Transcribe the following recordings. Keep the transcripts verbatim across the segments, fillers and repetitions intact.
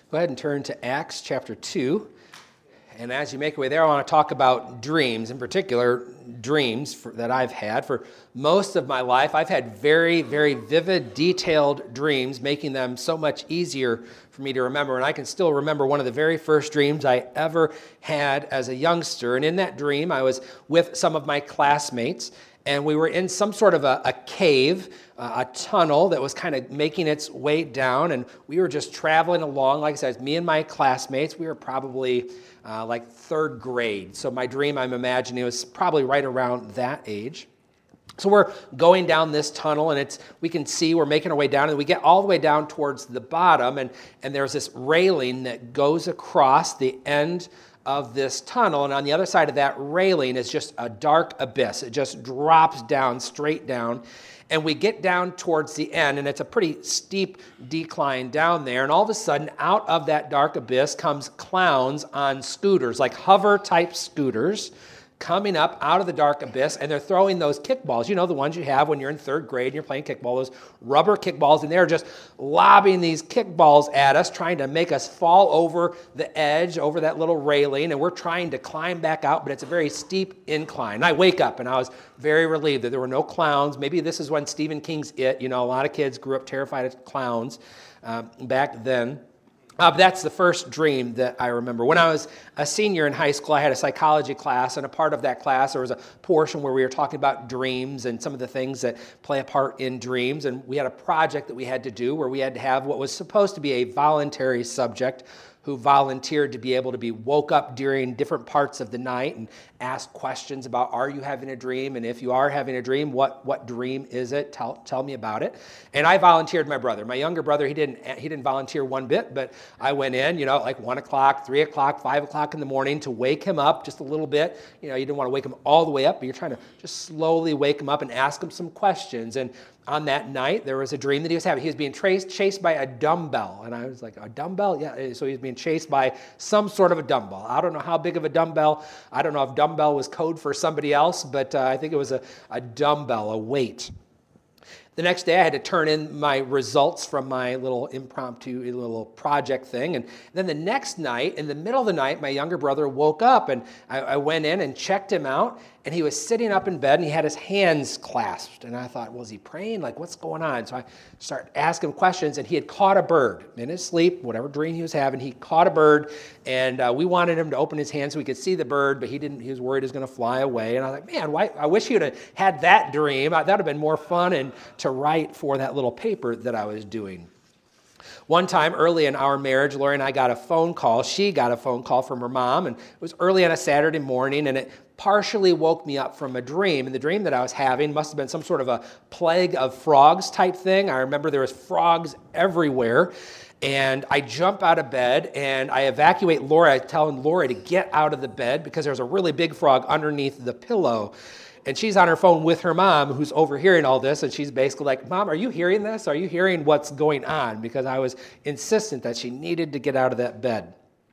Go ahead and turn to Acts chapter two. And as you make your way there, I want to talk about dreams, in particular, dreams for, that I've had. For most of my life, I've had very, very vivid, detailed dreams, making them so much easier for me to remember. And I can still remember one of the very first dreams I ever had as a youngster. And in that dream, I was with some of my classmates, and we were in some sort of a, a cave, uh, a tunnel that was kind of making its way down, and we were just traveling along. Like I said, me and my classmates, we were probably uh, like third grade. So my dream, I'm imagining, was probably right around that age. So we're going down this tunnel, and it's we can see we're making our way down, and we get all the way down towards the bottom, and, and there's this railing that goes across the end of this tunnel, and on the other side of that railing is just a dark abyss. It just drops down, straight down, and we get down towards the end, and it's a pretty steep decline down there, and all of a sudden, out of that dark abyss comes clowns on scooters, like hover-type scooters, coming up out of the dark abyss, and they're throwing those kickballs. You know, the ones you have when you're in third grade and you're playing kickball, those rubber kickballs, and they're just lobbing these kickballs at us, trying to make us fall over the edge, over that little railing, and we're trying to climb back out, but it's a very steep incline. And I wake up, and I was very relieved that there were no clowns. Maybe this is when Stephen King's It, you know, a lot of kids grew up terrified of clowns uh, back then. Uh, but that's the first dream that I remember. When I was a senior in high school, I had a psychology class, and a part of that class, there was a portion where we were talking about dreams and some of the things that play a part in dreams. And we had a project that we had to do where we had to have what was supposed to be a voluntary subject who volunteered to be able to be woke up during different parts of the night and ask questions about, are you having a dream? And if you are having a dream, what, what dream is it? Tell, tell me about it. And I volunteered my brother. My younger brother, he didn't, he didn't volunteer one bit, but I went in, you know, like one o'clock, three o'clock, five o'clock in the morning to wake him up just a little bit. You know, you didn't want to wake him all the way up, but you're trying to just slowly wake him up and ask him some questions. And on that night, there was a dream that he was having. He was being chased, chased by a dumbbell. And I was like, a dumbbell? Yeah. So he was being chased by some sort of a dumbbell. I don't know how big of a dumbbell. I don't know if dumbbell was code for somebody else, but uh, I think it was a, a dumbbell, a weight. The next day, I had to turn in my results from my little impromptu little project thing. And then the next night, in the middle of the night, my younger brother woke up, and I, I went in and checked him out. And he was sitting up in bed, and he had his hands clasped. And I thought, was he praying? Like, what's going on? So I started asking him questions, and he had caught a bird in his sleep, whatever dream he was having. He caught a bird, and uh, we wanted him to open his hand so we could see the bird, but he didn't. He was worried it was going to fly away. And I was like, man, why, I wish he would have had that dream. That would have been more fun and to write for that little paper that I was doing. One time early in our marriage, Lori and I got a phone call. She got a phone call from her mom, and it was early on a Saturday morning, and it partially woke me up from a dream. And the dream that I was having must have been some sort of a plague of frogs type thing. I remember there was frogs everywhere. And I jump out of bed, and I evacuate Lori. I tell Lori to get out of the bed because there's a really big frog underneath the pillow. And she's on her phone with her mom, who's overhearing all this, and she's basically like, Mom, are you hearing this? Are you hearing what's going on? Because I was insistent that she needed to get out of that bed.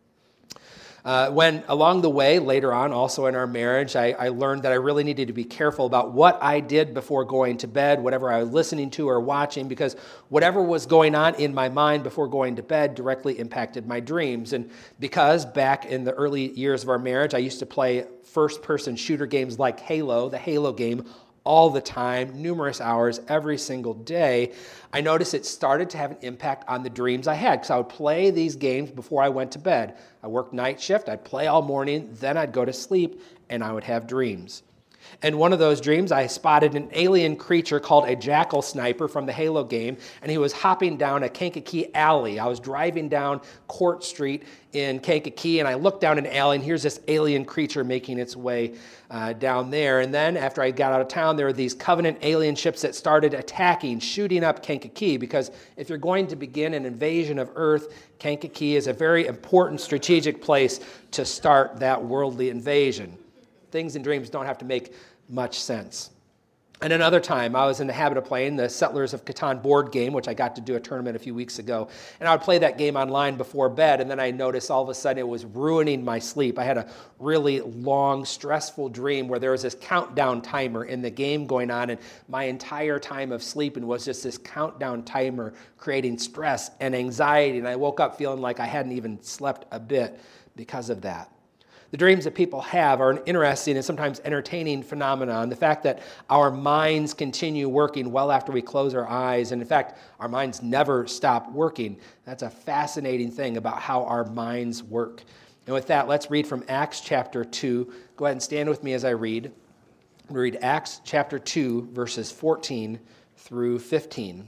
Uh, when along the way, later on, also in our marriage, I, I learned that I really needed to be careful about what I did before going to bed, whatever I was listening to or watching, because whatever was going on in my mind before going to bed directly impacted my dreams. And because back in the early years of our marriage, I used to play first-person shooter games like Halo, the Halo game, all the time, numerous hours, every single day, I noticed it started to have an impact on the dreams I had, because I would play these games before I went to bed. I worked night shift, I'd play all morning, then I'd go to sleep, and I would have dreams. And one of those dreams, I spotted an alien creature called a jackal sniper from the Halo game, and he was hopping down a Kankakee alley. I was driving down Court Street in Kankakee, and I looked down an alley, and here's this alien creature making its way uh, down there. And then after I got out of town, there were these Covenant alien ships that started attacking, shooting up Kankakee, because if you're going to begin an invasion of Earth, Kankakee is a very important strategic place to start that worldly invasion. Things in dreams don't have to make much sense. And another time, I was in the habit of playing the Settlers of Catan board game, which I got to do a tournament a few weeks ago. And I would play that game online before bed, and then I noticed all of a sudden it was ruining my sleep. I had a really long, stressful dream where there was this countdown timer in the game going on, and my entire time of sleeping was just this countdown timer creating stress and anxiety. And I woke up feeling like I hadn't even slept a bit because of that. The dreams that people have are an interesting and sometimes entertaining phenomenon. The fact that our minds continue working well after we close our eyes, and in fact, our minds never stop working. That's a fascinating thing about how our minds work. And with that, let's read from Acts chapter two. Go ahead and stand with me as I read. We read Acts chapter two, verses fourteen through fifteen.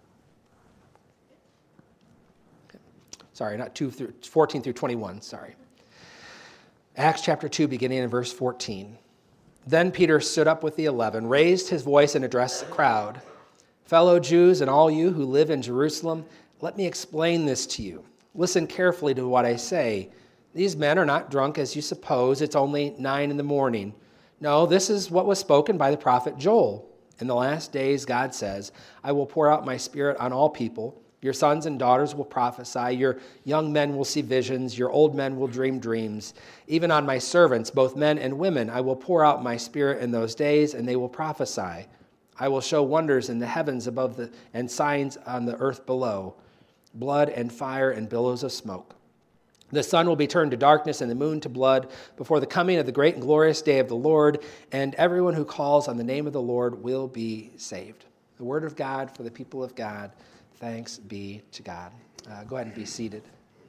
Sorry, not two through fourteen through twenty-one, sorry. Acts chapter two, beginning in verse fourteen. Then Peter stood up with the eleven, raised his voice, and addressed the crowd. Fellow Jews and all you who live in Jerusalem, let me explain this to you. Listen carefully to what I say. These men are not drunk as you suppose. It's only nine in the morning. No, this is what was spoken by the prophet Joel. In the last days, God says, I will pour out my spirit on all people. Your sons and daughters will prophesy. Your young men will see visions. Your old men will dream dreams. Even on my servants, both men and women, I will pour out my spirit in those days, and they will prophesy. I will show wonders in the heavens above the, and signs on the earth below, blood and fire and billows of smoke. The sun will be turned to darkness and the moon to blood before the coming of the great and glorious day of the Lord, and everyone who calls on the name of the Lord will be saved. The word of God for the people of God. Thanks be to God. Uh, go ahead and be seated.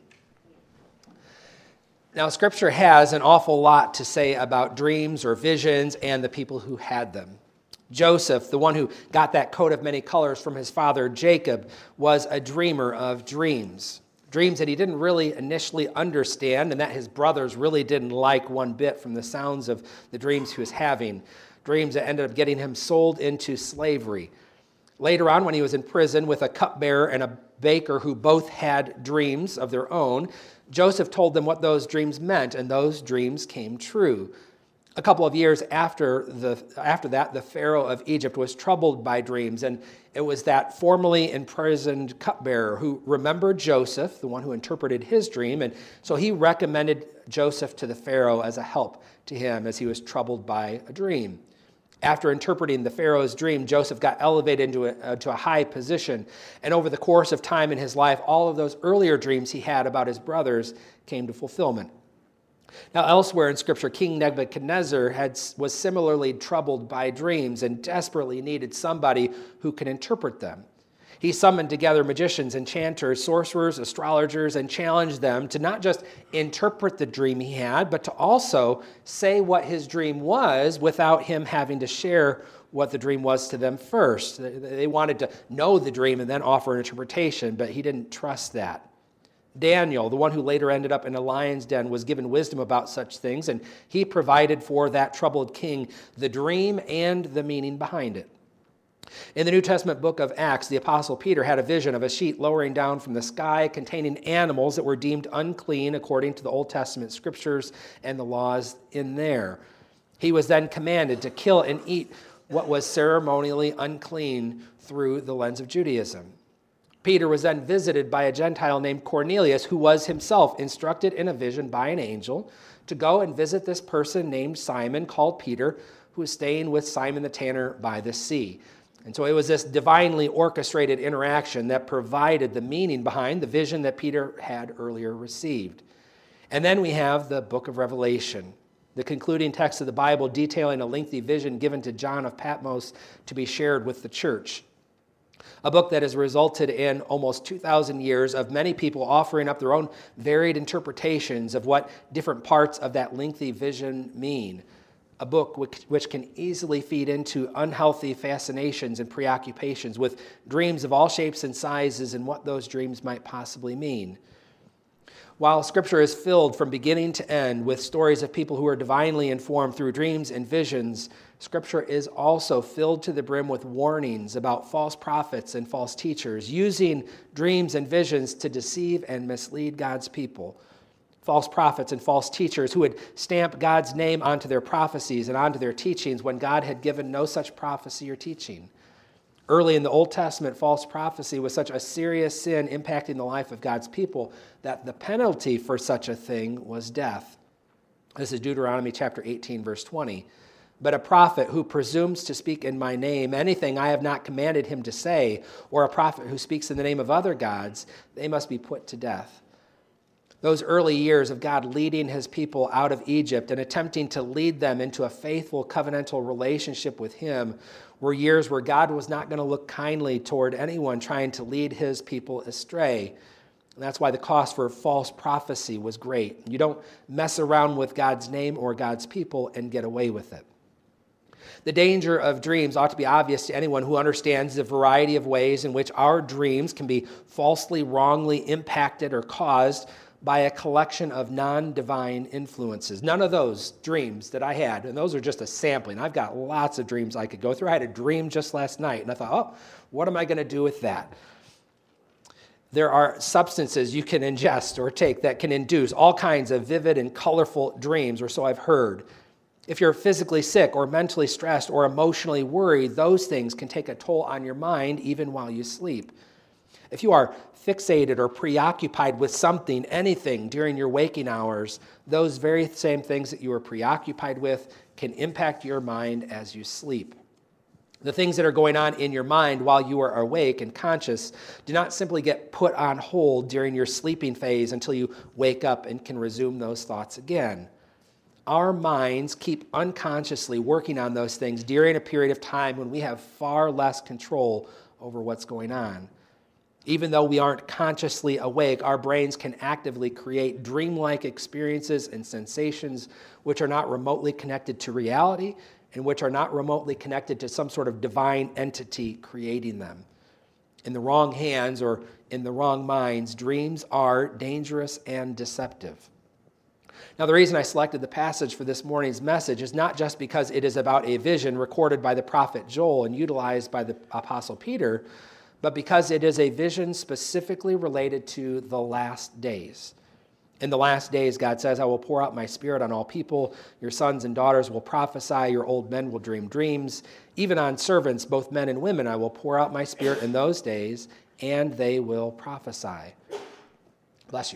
Now, Scripture has an awful lot to say about dreams or visions and the people who had them. Joseph, the one who got that coat of many colors from his father Jacob, was a dreamer of dreams. Dreams that he didn't really initially understand and that his brothers really didn't like one bit from the sounds of the dreams he was having. Dreams that ended up getting him sold into slavery. Later on, when he was in prison with a cupbearer and a baker who both had dreams of their own, Joseph told them what those dreams meant, and those dreams came true. A couple of years after the after that, the Pharaoh of Egypt was troubled by dreams, and it was that formerly imprisoned cupbearer who remembered Joseph, the one who interpreted his dream, and so he recommended Joseph to the Pharaoh as a help to him as he was troubled by a dream. After interpreting the Pharaoh's dream, Joseph got elevated into a, uh, to a high position. And over the course of time in his life, all of those earlier dreams he had about his brothers came to fulfillment. Now, elsewhere in Scripture, King Nebuchadnezzar had, was similarly troubled by dreams and desperately needed somebody who could interpret them. He summoned together magicians, enchanters, sorcerers, astrologers, and challenged them to not just interpret the dream he had, but to also say what his dream was without him having to share what the dream was to them first. They wanted to know the dream and then offer an interpretation, but he didn't trust that. Daniel, the one who later ended up in a lion's den, was given wisdom about such things, and he provided for that troubled king the dream and the meaning behind it. In the New Testament book of Acts, the Apostle Peter had a vision of a sheet lowering down from the sky containing animals that were deemed unclean according to the Old Testament scriptures and the laws in there. He was then commanded to kill and eat what was ceremonially unclean through the lens of Judaism. Peter was then visited by a Gentile named Cornelius, who was himself instructed in a vision by an angel to go and visit this person named Simon, called Peter, who was staying with Simon the tanner by the sea. And so it was this divinely orchestrated interaction that provided the meaning behind the vision that Peter had earlier received. And then we have the book of Revelation, the concluding text of the Bible detailing a lengthy vision given to John of Patmos to be shared with the church. A book that has resulted in almost two thousand years of many people offering up their own varied interpretations of what different parts of that lengthy vision mean. A book which, which can easily feed into unhealthy fascinations and preoccupations with dreams of all shapes and sizes and what those dreams might possibly mean. While Scripture is filled from beginning to end with stories of people who are divinely informed through dreams and visions, Scripture is also filled to the brim with warnings about false prophets and false teachers using dreams and visions to deceive and mislead God's people. false prophets and false teachers who would stamp God's name onto their prophecies and onto their teachings when God had given no such prophecy or teaching. Early in the Old Testament, false prophecy was such a serious sin impacting the life of God's people that the penalty for such a thing was death. This is Deuteronomy chapter eighteen, verse twenty. But a prophet who presumes to speak in my name anything I have not commanded him to say, or a prophet who speaks in the name of other gods, they must be put to death. Those early years of God leading his people out of Egypt and attempting to lead them into a faithful covenantal relationship with him were years where God was not going to look kindly toward anyone trying to lead his people astray. And that's why the cost for false prophecy was great. You don't mess around with God's name or God's people and get away with it. The danger of dreams ought to be obvious to anyone who understands the variety of ways in which our dreams can be falsely, wrongly impacted or caused by a collection of non-divine influences. None of those dreams that I had, and those are just a sampling. I've got lots of dreams I could go through. I had a dream just last night, and I thought, oh, what am I going to do with that? There are substances you can ingest or take that can induce all kinds of vivid and colorful dreams, or so I've heard. If you're physically sick or mentally stressed or emotionally worried, those things can take a toll on your mind even while you sleep. If you are fixated or preoccupied with something, anything during your waking hours, those very same things that you are preoccupied with can impact your mind as you sleep. The things that are going on in your mind while you are awake and conscious do not simply get put on hold during your sleeping phase until you wake up and can resume those thoughts again. Our minds keep unconsciously working on those things during a period of time when we have far less control over what's going on. Even though we aren't consciously awake, our brains can actively create dreamlike experiences and sensations which are not remotely connected to reality and which are not remotely connected to some sort of divine entity creating them. In the wrong hands or in the wrong minds, dreams are dangerous and deceptive. Now, the reason I selected the passage for this morning's message is not just because it is about a vision recorded by the prophet Joel and utilized by the apostle Peter, but because it is a vision specifically related to the last days. In the last days, God says, I will pour out my spirit on all people. Your sons and daughters will prophesy. Your old men will dream dreams. Even on servants, both men and women, I will pour out my spirit in those days, and they will prophesy. Bless you.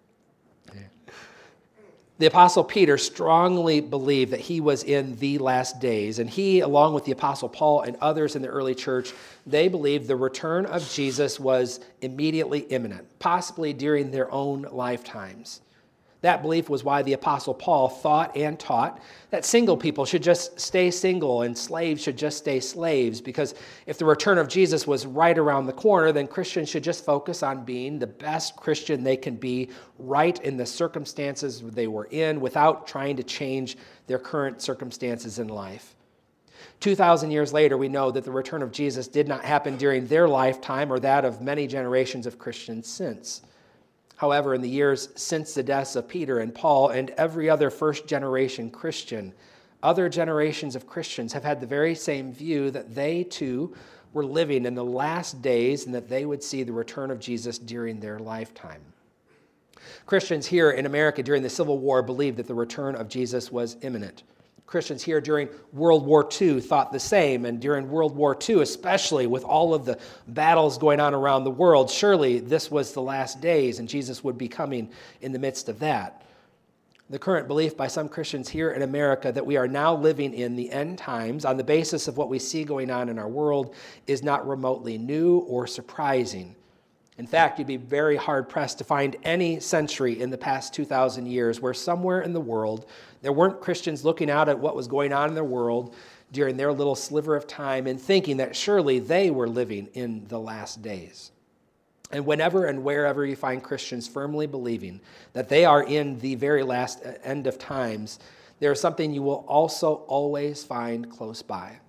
The Apostle Peter strongly believed that he was in the last days, and he, along with the Apostle Paul and others in the early church, they believed the return of Jesus was immediately imminent, possibly during their own lifetimes. That belief was why the Apostle Paul thought and taught that single people should just stay single and slaves should just stay slaves, because if the return of Jesus was right around the corner, then Christians should just focus on being the best Christian they can be right in the circumstances they were in without trying to change their current circumstances in life. two thousand years later, we know that the return of Jesus did not happen during their lifetime or that of many generations of Christians since. However, in the years since the deaths of Peter and Paul and every other first-generation Christian, other generations of Christians have had the very same view that they, too, were living in the last days and that they would see the return of Jesus during their lifetime. Christians here in America during the Civil War believed that the return of Jesus was imminent. Christians here during World War Two thought the same, and during World War Two, especially with all of the battles going on around the world, surely this was the last days and Jesus would be coming in the midst of that. The current belief by some Christians here in America that we are now living in the end times on the basis of what we see going on in our world is not remotely new or surprising. In fact, you'd be very hard-pressed to find any century in the past two thousand years where somewhere in the world there weren't Christians looking out at what was going on in their world during their little sliver of time and thinking that surely they were living in the last days. And whenever and wherever you find Christians firmly believing that they are in the very last end of times, there is something you will also always find close by.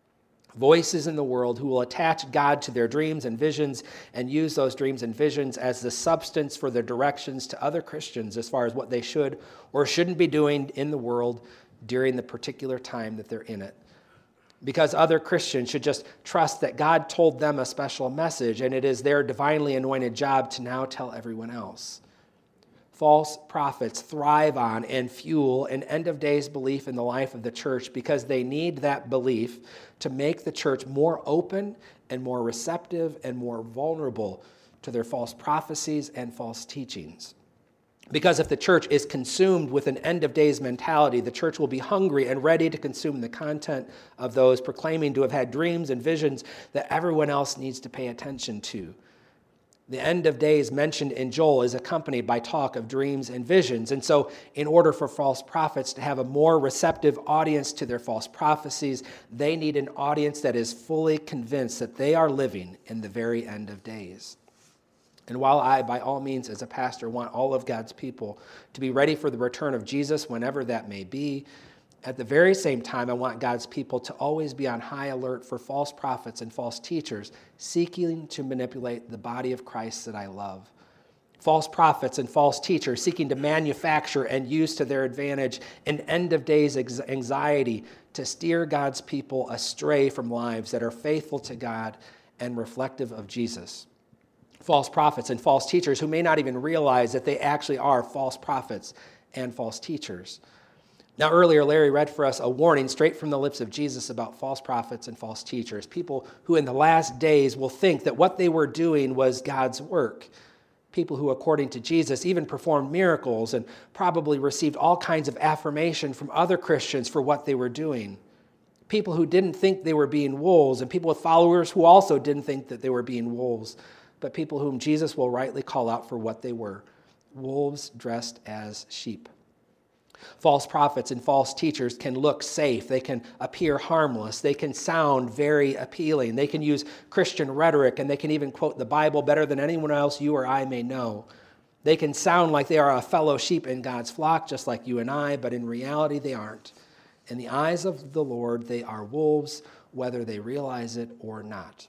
Voices in the world who will attach God to their dreams and visions and use those dreams and visions as the substance for their directions to other Christians as far as what they should or shouldn't be doing in the world during the particular time that they're in it. Because other Christians should just trust that God told them a special message and it is their divinely anointed job to now tell everyone else. False prophets thrive on and fuel an end-of-days belief in the life of the church because they need that belief to make the church more open and more receptive and more vulnerable to their false prophecies and false teachings. Because if the church is consumed with an end-of-days mentality, the church will be hungry and ready to consume the content of those proclaiming to have had dreams and visions that everyone else needs to pay attention to. The end of days mentioned in Joel is accompanied by talk of dreams and visions. And so in order for false prophets to have a more receptive audience to their false prophecies, they need an audience that is fully convinced that they are living in the very end of days. And while I, by all means, as a pastor, want all of God's people to be ready for the return of Jesus whenever that may be, at the very same time, I want God's people to always be on high alert for false prophets and false teachers seeking to manipulate the body of Christ that I love. False prophets and false teachers seeking to manufacture and use to their advantage an end-of-days anxiety to steer God's people astray from lives that are faithful to God and reflective of Jesus. False prophets and false teachers who may not even realize that they actually are false prophets and false teachers. Now, earlier, Larry read for us a warning straight from the lips of Jesus about false prophets and false teachers, people who in the last days will think that what they were doing was God's work, people who, according to Jesus, even performed miracles and probably received all kinds of affirmation from other Christians for what they were doing, people who didn't think they were being wolves, and people with followers who also didn't think that they were being wolves, but people whom Jesus will rightly call out for what they were, wolves dressed as sheep. False prophets and false teachers can look safe. They can appear harmless. They can sound very appealing. They can use Christian rhetoric, and they can even quote the Bible better than anyone else you or I may know. They can sound like they are a fellow sheep in God's flock, just like you and I, but in reality they aren't. In the eyes of the Lord, they are wolves, whether they realize it or not.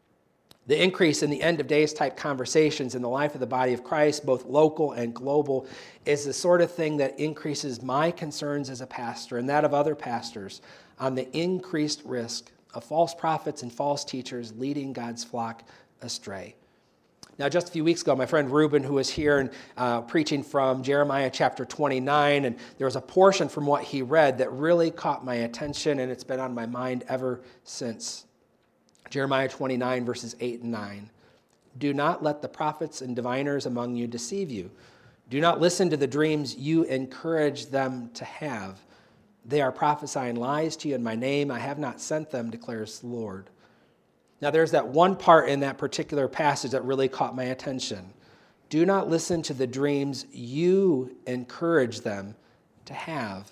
The increase in the end-of-days type conversations in the life of the body of Christ, both local and global, is the sort of thing that increases my concerns as a pastor and that of other pastors on the increased risk of false prophets and false teachers leading God's flock astray. Now, just a few weeks ago, my friend Ruben, who was here and uh, preaching from Jeremiah chapter twenty-nine, and there was a portion from what he read that really caught my attention, and it's been on my mind ever since. Jeremiah twenty-nine, verses eight and nine. Do not let the prophets and diviners among you deceive you. Do not listen to the dreams you encourage them to have. They are prophesying lies to you in my name. I have not sent them, declares the Lord. Now, there's that one part in that particular passage that really caught my attention. Do not listen to the dreams you encourage them to have.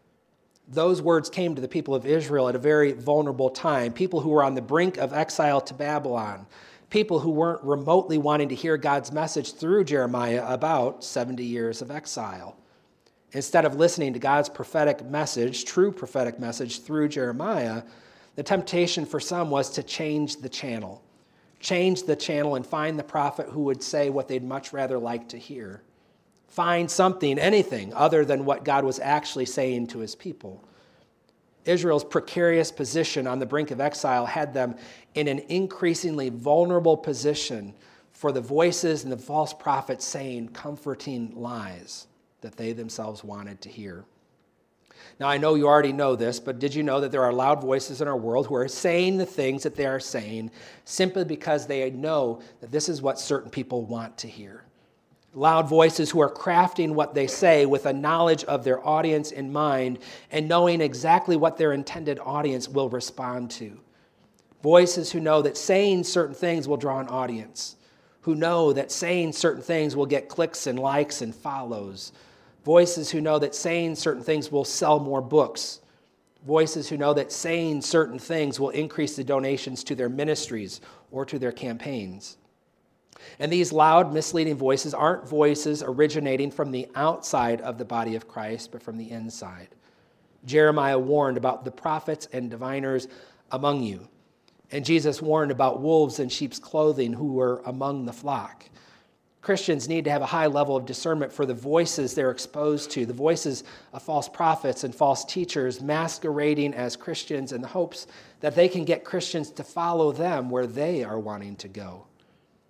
Those words came to the people of Israel at a very vulnerable time, people who were on the brink of exile to Babylon, people who weren't remotely wanting to hear God's message through Jeremiah about seventy years of exile. Instead of listening to God's prophetic message, true prophetic message through Jeremiah, the temptation for some was to change the channel, change the channel and find the prophet who would say what they'd much rather like to hear. Find something, anything, other than what God was actually saying to his people. Israel's precarious position on the brink of exile had them in an increasingly vulnerable position for the voices and the false prophets saying comforting lies that they themselves wanted to hear. Now, I know you already know this, but did you know that there are loud voices in our world who are saying the things that they are saying simply because they know that this is what certain people want to hear? Loud voices who are crafting what they say with a knowledge of their audience in mind and knowing exactly what their intended audience will respond to. Voices who know that saying certain things will draw an audience, who know that saying certain things will get clicks and likes and follows. Voices who know that saying certain things will sell more books. Voices who know that saying certain things will increase the donations to their ministries or to their campaigns. And these loud, misleading voices aren't voices originating from the outside of the body of Christ, but from the inside. Jeremiah warned about the prophets and diviners among you. And Jesus warned about wolves in sheep's clothing who were among the flock. Christians need to have a high level of discernment for the voices they're exposed to, the voices of false prophets and false teachers masquerading as Christians in the hopes that they can get Christians to follow them where they are wanting to go.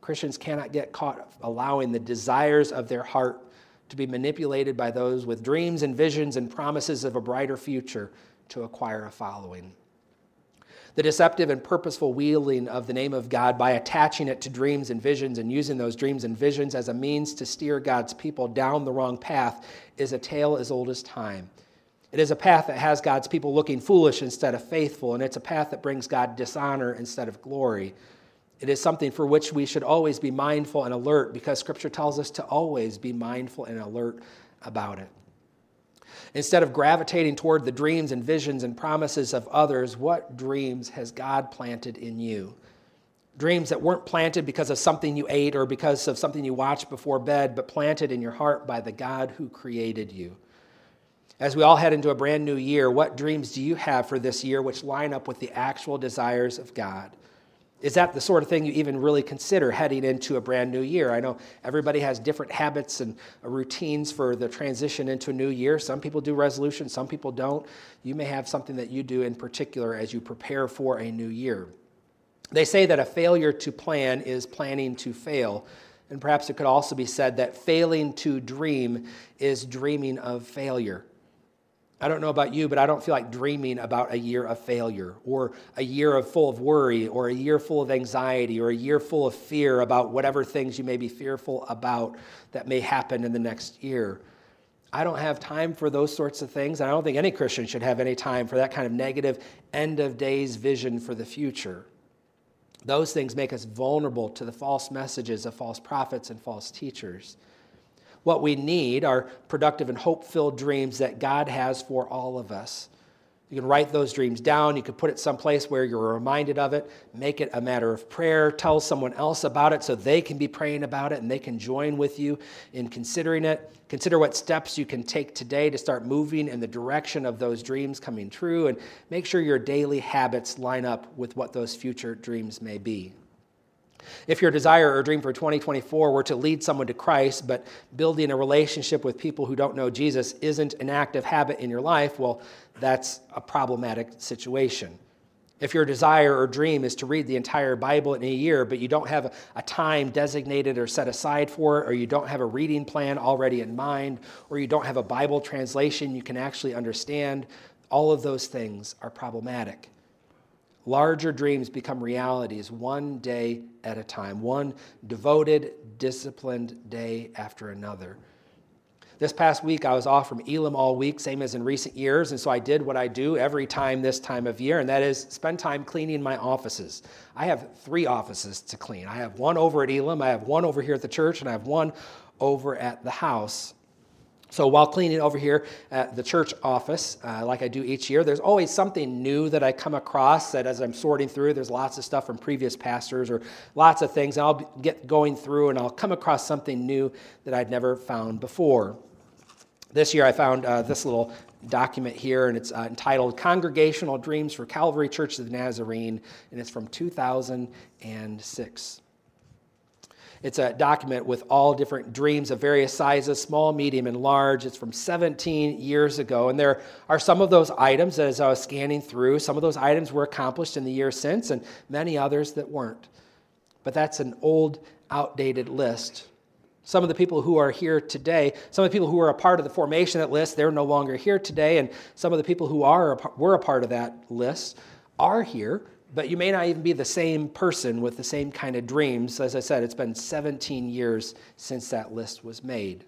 Christians cannot get caught allowing the desires of their heart to be manipulated by those with dreams and visions and promises of a brighter future to acquire a following. The deceptive and purposeful wielding of the name of God by attaching it to dreams and visions and using those dreams and visions as a means to steer God's people down the wrong path is a tale as old as time. It is a path that has God's people looking foolish instead of faithful, and it's a path that brings God dishonor instead of glory. It is something for which we should always be mindful and alert, because Scripture tells us to always be mindful and alert about it. Instead of gravitating toward the dreams and visions and promises of others, what dreams has God planted in you? Dreams that weren't planted because of something you ate or because of something you watched before bed, but planted in your heart by the God who created you. As we all head into a brand new year, what dreams do you have for this year which line up with the actual desires of God? Is that the sort of thing you even really consider heading into a brand new year? I know everybody has different habits and routines for the transition into a new year. Some people do resolutions, some people don't. You may have something that you do in particular as you prepare for a new year. They say that a failure to plan is planning to fail. And perhaps it could also be said that failing to dream is dreaming of failure. I don't know about you, but I don't feel like dreaming about a year of failure or a year of full of worry or a year full of anxiety or a year full of fear about whatever things you may be fearful about that may happen in the next year. I don't have time for those sorts of things. I don't think any Christian should have any time for that kind of negative end of days vision for the future. Those things make us vulnerable to the false messages of false prophets and false teachers. What we need are productive and hope-filled dreams that God has for all of us. You can write those dreams down. You can put it someplace where you're reminded of it. Make it a matter of prayer. Tell someone else about it so they can be praying about it and they can join with you in considering it. Consider what steps you can take today to start moving in the direction of those dreams coming true, and make sure your daily habits line up with what those future dreams may be. If your desire or dream for twenty twenty-four were to lead someone to Christ, but building a relationship with people who don't know Jesus isn't an active habit in your life, well, that's a problematic situation. If your desire or dream is to read the entire Bible in a year, but you don't have a time designated or set aside for it, or you don't have a reading plan already in mind, or you don't have a Bible translation you can actually understand, all of those things are problematic. Larger dreams become realities one day at a time, one devoted, disciplined day after another. This past week, I was off from Elam all week, same as in recent years, and so I did what I do every time this time of year, and that is spend time cleaning my offices. I have three offices to clean. I have one over at Elam, I have one over here at the church, and I have one over at the house. So while cleaning over here at the church office, uh, like I do each year, there's always something new that I come across that as I'm sorting through, there's lots of stuff from previous pastors or lots of things. And I'll get going through and I'll come across something new that I'd never found before. This year I found uh, this little document here, and it's uh, entitled Congregational Dreams for Calvary Church of the Nazarene, and it's from two thousand six. It's a document with all different dreams of various sizes, small, medium, and large. It's from seventeen years ago. And there are some of those items that as I was scanning through, some of those items were accomplished in the year since, and many others that weren't. But that's an old, outdated list. Some of the people who are here today, some of the people who were a part of the formation of that list, they're no longer here today. And some of the people who are were a part of that list are here. But you may not even be the same person with the same kind of dreams. As I said, it's been seventeen years since that list was made.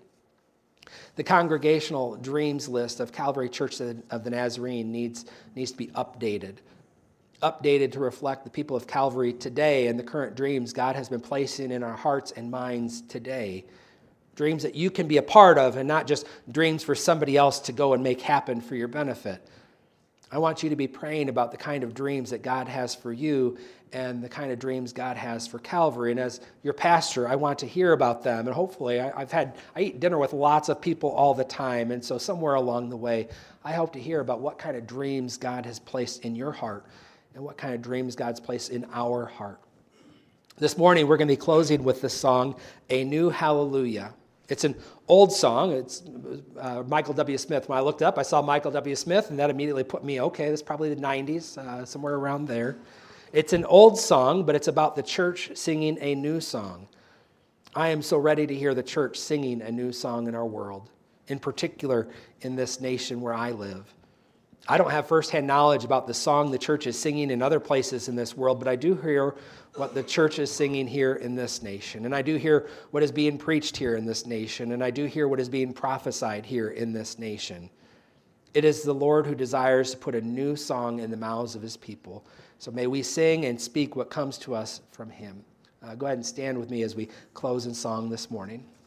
The congregational dreams list of Calvary Church of the Nazarene needs, needs to be updated. Updated to reflect the people of Calvary today and the current dreams God has been placing in our hearts and minds today. Dreams that you can be a part of and not just dreams for somebody else to go and make happen for your benefit. I want you to be praying about the kind of dreams that God has for you and the kind of dreams God has for Calvary. And as your pastor, I want to hear about them. And hopefully, I, I've had, I eat dinner with lots of people all the time. And so somewhere along the way, I hope to hear about what kind of dreams God has placed in your heart and what kind of dreams God's placed in our heart. This morning, we're going to be closing with the song, A New Hallelujah. It's an old song. It's uh, Michael W. Smith. When I looked up, I saw Michael W. Smith, and that immediately put me, okay, that's probably the nineties, uh, somewhere around there. It's an old song, but it's about the church singing a new song. I am so ready to hear the church singing a new song in our world, in particular in this nation where I live. I don't have firsthand knowledge about the song the church is singing in other places in this world, but I do hear what the church is singing here in this nation. And I do hear what is being preached here in this nation. And I do hear what is being prophesied here in this nation. It is the Lord who desires to put a new song in the mouths of his people. So may we sing and speak what comes to us from him. Uh, go ahead and stand with me as we close in song this morning.